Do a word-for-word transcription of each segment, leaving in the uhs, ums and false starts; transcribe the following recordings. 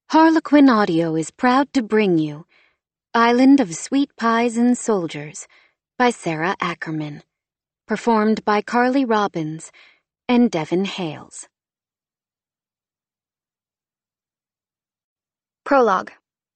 Harlequin Audio is proud to bring you Island of Sweet Pies and Soldiers by Sarah Ackerman, performed by Carly Robbins and Devin Hales. Prologue.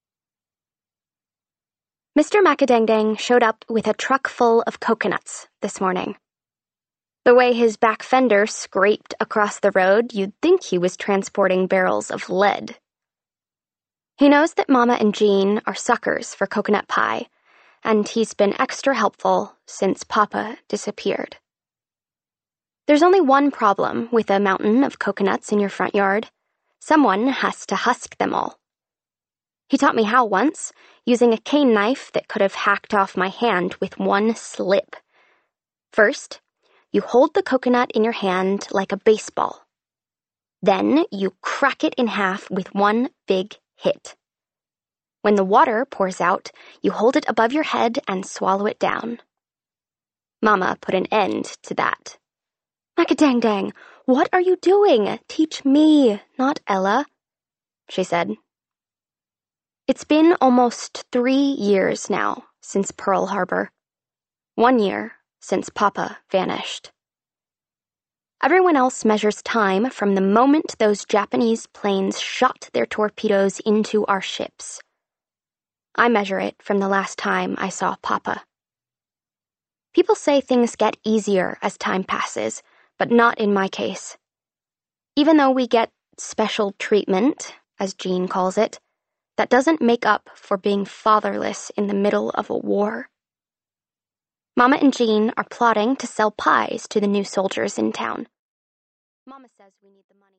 Mister Macadangdang showed up with a truck full of coconuts this morning. The way his back fender scraped across the road, you'd think he was transporting barrels of lead. He knows that Mama and Jean are suckers for coconut pie, and he's been extra helpful since Papa disappeared. There's only one problem with a mountain of coconuts in your front yard. Someone has to husk them all. He taught me how once, using a cane knife that could have hacked off my hand with one slip. First, you hold the coconut in your hand like a baseball. Then you crack it in half with one big hit. When the water pours out, you hold it above your head and swallow it down. Mama put an end to that. "Macadangdang, what are you doing? Teach me, not Ella," she said. It's been almost three years now since Pearl Harbor. One year since Papa vanished. Everyone else measures time from the moment those Japanese planes shot their torpedoes into our ships. I measure it from the last time I saw Papa. People say things get easier as time passes, but not in my case. Even though we get special treatment, as Jean calls it, that doesn't make up for being fatherless in the middle of a war. Mama and Jean are plotting to sell pies to the new soldiers in town. Mama says we need the money.